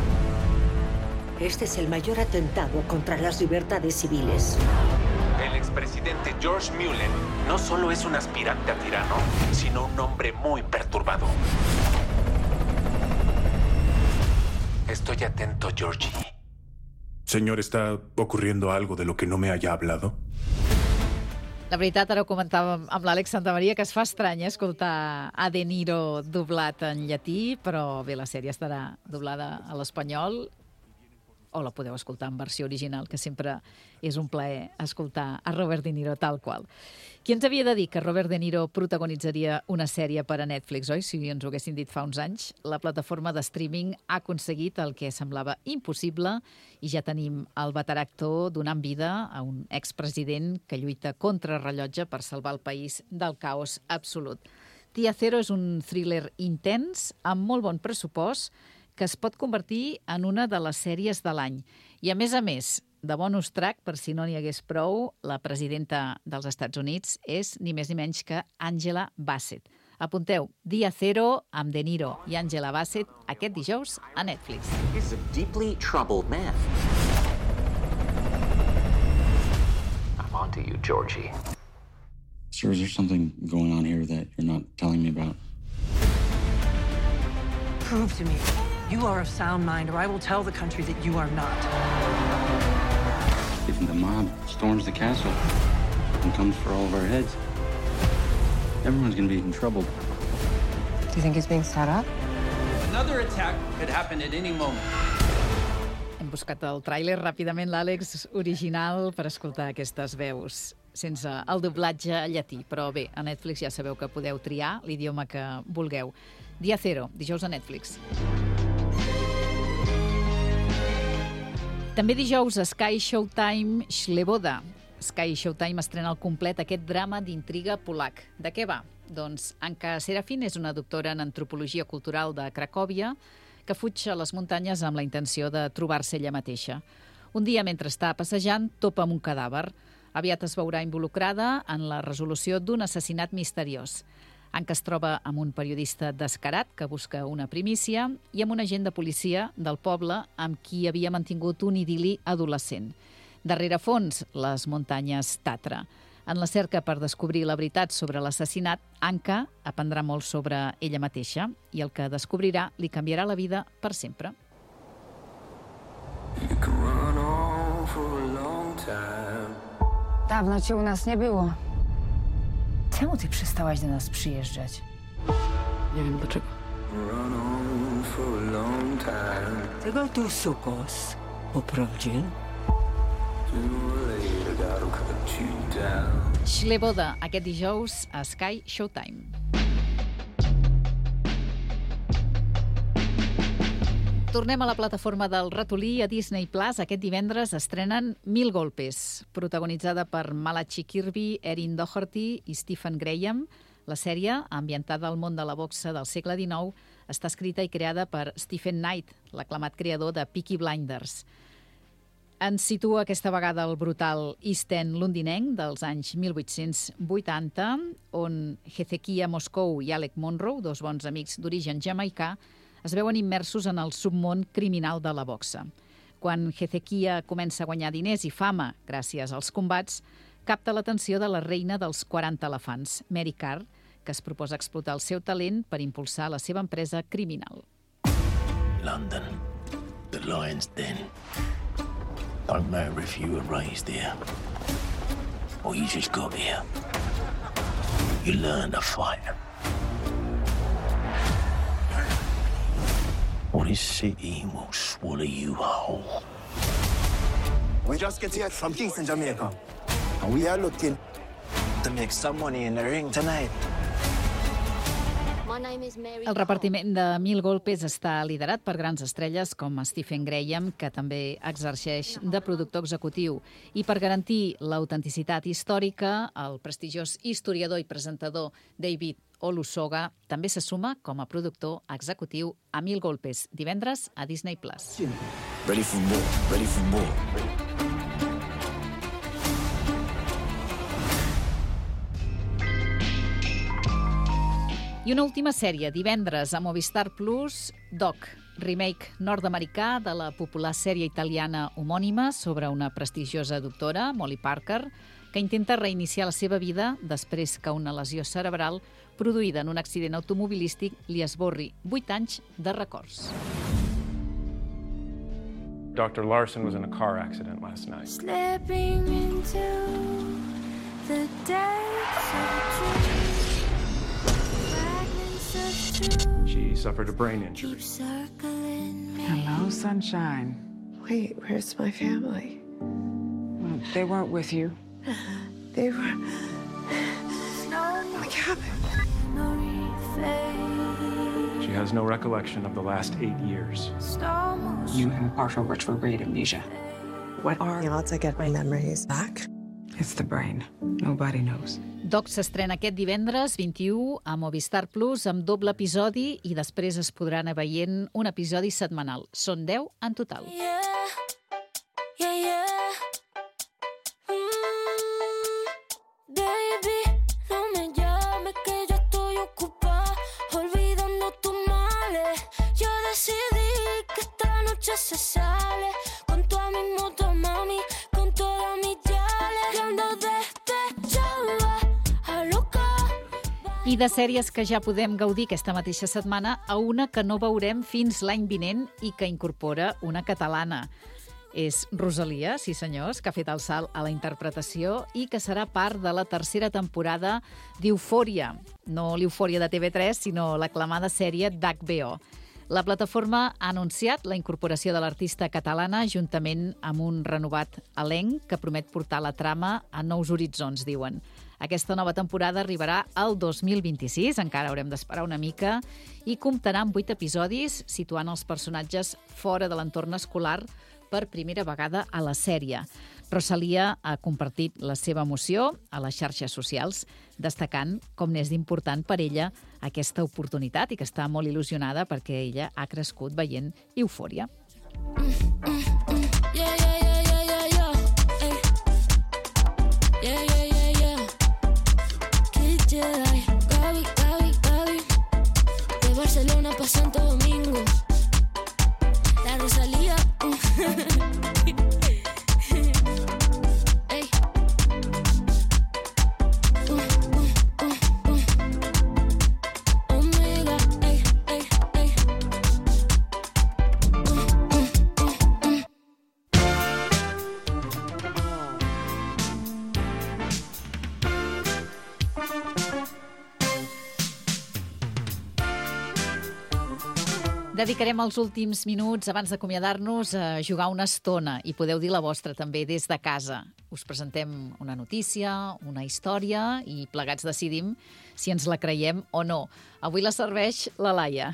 Este es el mayor atentado contra las libertades civiles. El expresidente George Mullen no solo es un aspirante a tirano, sino un hombre muy perturbado. Estoy atento, Georgie. Señor, ¿está ocurriendo algo de lo que no me haya hablado? La veritat, ara ho comentàvem amb l'Àlex Santamaria, que es fa estrany escoltar a De Niro doblat en llatí, però bé, la sèrie estarà doblada a l'espanyol, o la podeu escoltar en versió original, que sempre és un plaer escoltar a Robert De Niro tal qual. Qui ens havia de dir que Robert De Niro protagonitzaria una sèrie per a Netflix, oi? Si ens ho haguessin dit fa uns anys, la plataforma de streaming ha aconseguit el que semblava impossible i ja tenim el veterà actor donant vida a un expresident que lluita contra rellotge per salvar el país del caos absolut. Tia Zero és un thriller intens, amb molt bon pressupost, que es pot convertir en una de les sèries de l'any. I a més, de bonus track, per si no n'hi hagués prou, la presidenta dels Estats Units és ni més ni menys que Angela Bassett. Apunteu, Dia Zero amb De Niro i Angela Bassett aquest dijous a Netflix. He's a deeply troubled man. I'm on to you, Georgie. Sir, is there something going on here that you're not telling me about? Prove to me you are of sound mind, or I will tell the country that you are not. If the mob storms the castle and comes for all of our heads, everyone's going to be in trouble. Do you think it's being set up? Another attack could happen at any moment. Hem buscat el tràiler ràpidament, l'Àlex, original, per escoltar aquestes veus sense el doblatge llatí. Però bé, a Netflix ja sabeu que podeu triar l'idioma que vulgueu. Dia Zero, dijous a Netflix. També dijous a Sky Showtime Śleboda. Sky Showtime estrena al complet aquest drama d'intriga polac. De què va? Doncs Anka Serafin és una doctora en antropologia cultural de Cracòvia que fuig a les muntanyes amb la intenció de trobar-se ella mateixa. Un dia, mentre està passejant, topa amb un cadàver. Aviat es veurà involucrada en la resolució d'un assassinat misteriós. Anka es troba amb un periodista descarat que busca una primícia i amb un agent de policia del poble amb qui havia mantingut un idil·li adolescent. Darrere fons, les muntanyes Tatra. En la cerca per descobrir la veritat sobre l'assassinat, Anka aprendrà molt sobre ella mateixa i el que descobrirà li canviarà la vida per sempre. Dawno cię u nas nie było. Czemu ty przestałaś do nas przyjeżdżać? Nie wiem dlaczego. Tego tu sukos. Po prawdzie? Śleboda, aquest dijous a Sky Showtime. Tornem a la plataforma del ratolí. A Disney Plus aquest divendres estrenen Mil Golpes, protagonitzada per Malachi Kirby, Erin Doherty i Stephen Graham. La sèrie, ambientada al món de la boxa del segle XIX, està escrita i creada per Stephen Knight, l'aclamat creador de Peaky Blinders. Ens situa aquesta vegada al brutal East End londinenc dels anys 1880, on Hezekiah Moscow i Alec Monroe, dos bons amics d'origen jamaicà, es veuen immersos en el submón criminal de la boxa. Quan Hezekiah comença a guanyar diners i fama gràcies als combats, capta l'atenció de la reina dels 40 elefants, Mary Carr, que es proposa explotar el seu talent per impulsar la seva empresa criminal. London, the Lion's Den. Don't matter if you were raised here or you just got here. You learn to fight. Or this city will swallow you whole. We just get here from Kingston, Jamaica. And we are looking to make some money in the ring tonight. El repartiment de Mil Golpes està liderat per grans estrelles com Stephen Graham, que també exerceix de productor executiu. I per garantir l'autenticitat històrica, el prestigiós historiador i presentador David Olusoga també se suma com a productor executiu a Mil Golpes, divendres a Disney Plus. Ready for more, ready for more. I una última sèrie, divendres a Movistar Plus, Doc, remake nord-americà de la popular sèrie italiana homònima sobre una prestigiosa doctora, Molly Parker, que intenta reiniciar la seva vida després que una lesió cerebral produïda en un accident automobilístic li esborri 8 anys de records. Dr. Larson was in a car accident last night. Slipping into the depths of dreams. Fragments of truth. She suffered a brain injury. Keep circling me. Hello, sunshine. Wait, where's my family? Well, they weren't with you. They were in the cabin. She has no recollection of the last 8 years. You have partial retrograde amnesia. What are the odds I get my memories back? It's the brain. Nobody knows. Doc s'estrena aquest divendres 21 a Movistar Plus amb doble episodi i després es podrà anar veient un episodi setmanal. Són 10 en total. Se sale con toda mi moto, mami, con toda mi chale, que ando despechada, a loca. I de sèries que ja podem gaudir aquesta mateixa setmana a una que no veurem fins l'any vinent i que incorpora una catalana. És Rosalia, sí senyors, que ha fet el salt a la interpretació i que serà part de la tercera temporada d'Eufòria. No l'Eufòria de TV3, sinó l'aclamada sèrie d'HBO. La plataforma ha anunciat la incorporació de l'artista catalana juntament amb un renovat elenc que promet portar la trama a nous horitzons, diuen. Aquesta nova temporada arribarà al 2026, encara haurem d'esperar una mica, i comptarà amb 8 episodis situant els personatges fora de l'entorn escolar per primera vegada a la sèrie. Rosalia ha compartit la seva emoció a les xarxes socials, destacant com n'és d'important per ella aquesta oportunitat i que està molt il·lusionada perquè ella ha crescut veient Eufòria. De Barcelona pa Santo Domingo. La Rosalía. Dedicarem els últims minuts abans d'acomiadar-nos a jugar una estona i podeu dir la vostra també des de casa. Us presentem una notícia, una història i plegats decidim si ens la creiem o no. Avui la serveix la Laia.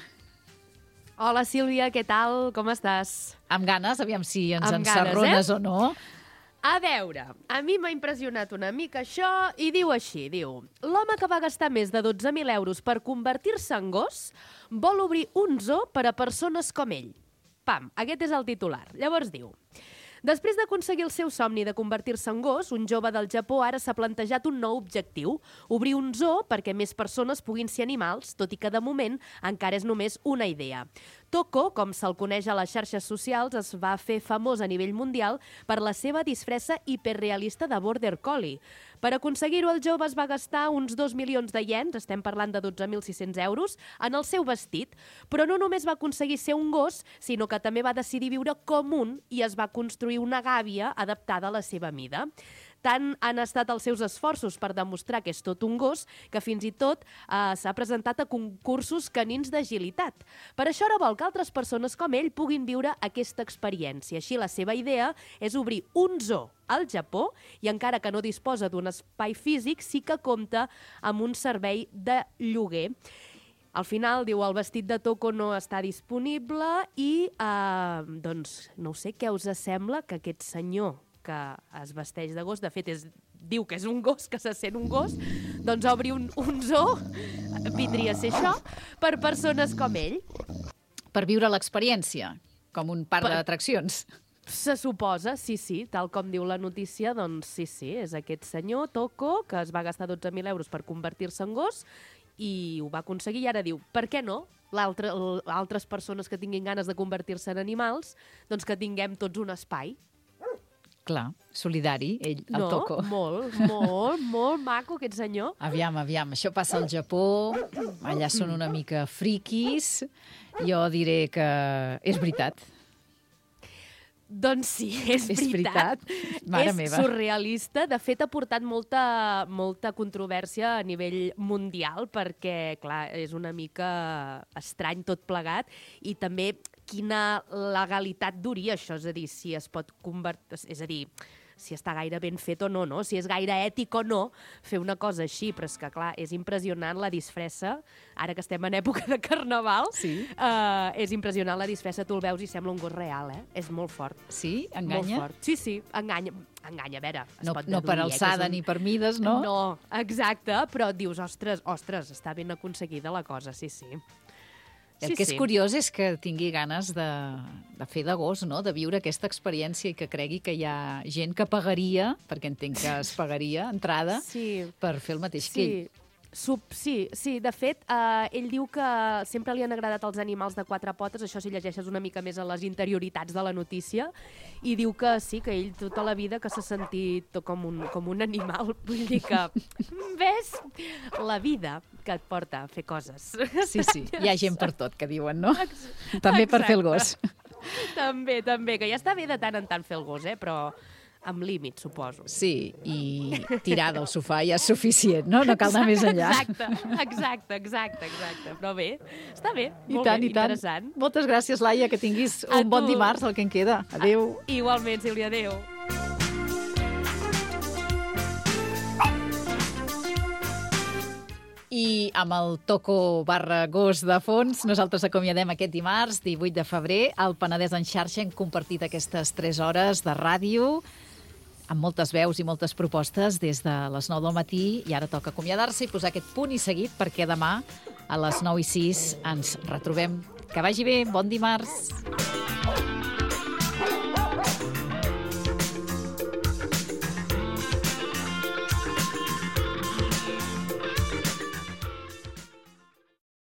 Hola, Sílvia, què tal? Com estàs? Amb ganes, aviam si ens ensarrones o no. A veure, a mi m'ha impressionat una mica això i diu així, l'home que va gastar més de 12.000 euros per convertir-se en gos vol obrir un zoo per a persones com ell. Pam, aquest és el titular. Llavors diu: després d'aconseguir el seu somni de convertir-se en gos, un jove del Japó ara s'ha plantejat un nou objectiu, obrir un zoo perquè més persones puguin ser animals, tot i que de moment encara és només una idea. Toko, com se'l coneix a les xarxes socials, es va fer famós a nivell mundial per la seva disfressa hiperrealista de Border Collie. Per aconseguir-ho, el jove es va gastar uns 2 milions de iens, estem parlant de 12.600 euros, en el seu vestit, però no només va aconseguir ser un gos, sinó que també va decidir viure com un i es va construir una gàbia adaptada a la seva mida. Tant han estat els seus esforços per demostrar que és tot un gos que fins i tot s'ha presentat a concursos canins d'agilitat. Per això ara vol que altres persones com ell puguin viure aquesta experiència. Així, la seva idea és obrir un zoo al Japó i encara que no disposa d'un espai físic, sí que compta amb un servei de lloguer. Al final, diu, el vestit de Toko no està disponible i, doncs, no sé què us sembla que aquest senyor que es vesteix de gos, de fet diu que és un gos, que se sent un gos, doncs obri un zoo, vindria a ser això, per persones com ell. Per viure l'experiència, com un parc d'atraccions. Se suposa, sí, tal com diu la notícia, doncs sí, és aquest senyor, Toko, que es va gastar 12.000 euros per convertir-se en gos i ho va aconseguir i ara diu, per què no? Altres persones que tinguin ganes de convertir-se en animals, doncs que tinguem tots un espai. Clar, solidari, ell, el Toko. Molt maco, aquest senyor. Aviam, això passa al Japó, allà són una mica friquis, jo diré que és veritat. Doncs sí, és veritat. Mare és meva. surrealista. De fet, ha portat molta controvèrsia a nivell mundial perquè, clar, és una mica estrany tot plegat i també quina legalitat duria això, és a dir, si es pot convertir... És a dir, si està gaire ben fet o no, no? Si és gaire ètic o no fer una cosa així, però és que, clar, és impressionant la disfressa, ara que estem en època de carnaval, és impressionant la disfressa, tu el veus i sembla un gos real, És molt fort. Sí? Enganya? Molt fort. Sí, enganya, a veure, es pot no per alçada ni per mides, no? No, exacte, però et dius, ostres, està ben aconseguida la cosa, sí. El que és curiós és que tingui ganes de fer de gos, no? De viure aquesta experiència i que cregui que hi ha gent que pagaria, perquè entenc que es pagaria entrada, per fer el mateix que ell. Sí, de fet, ell diu que sempre li han agradat els animals de quatre potes, això si llegeixes una mica més a les interioritats de la notícia, i diu que sí, que ell tota la vida que s'ha sentit com un animal, vull dir que, ves, la vida que et porta a fer coses. Sí, hi ha gent per tot, que diuen, no? També per fer el gos. També, que ja està bé de tant en tant fer el gos, però amb límit, suposo. Sí, i tirar del sofà ja és suficient, no? No cal anar més enllà. Exacte. Però bé, està bé, molt bé, interessant. Moltes gràcies, Laia, que tinguis un bon dimarts, el que en queda. Adéu. Igualment, Sílvia, adéu. I amb el Toko /gos de fons, nosaltres acomiadem aquest dimarts, 18 de febrer. Al Penedès en xarxa hem compartit aquestes 3 hores de ràdio amb moltes veus i moltes propostes des de les 9 del matí, i ara toca acomiadar-se i posar aquest punt i seguit perquè demà a les 9:06 ens retrobem. Que vagi bé, bon dimarts!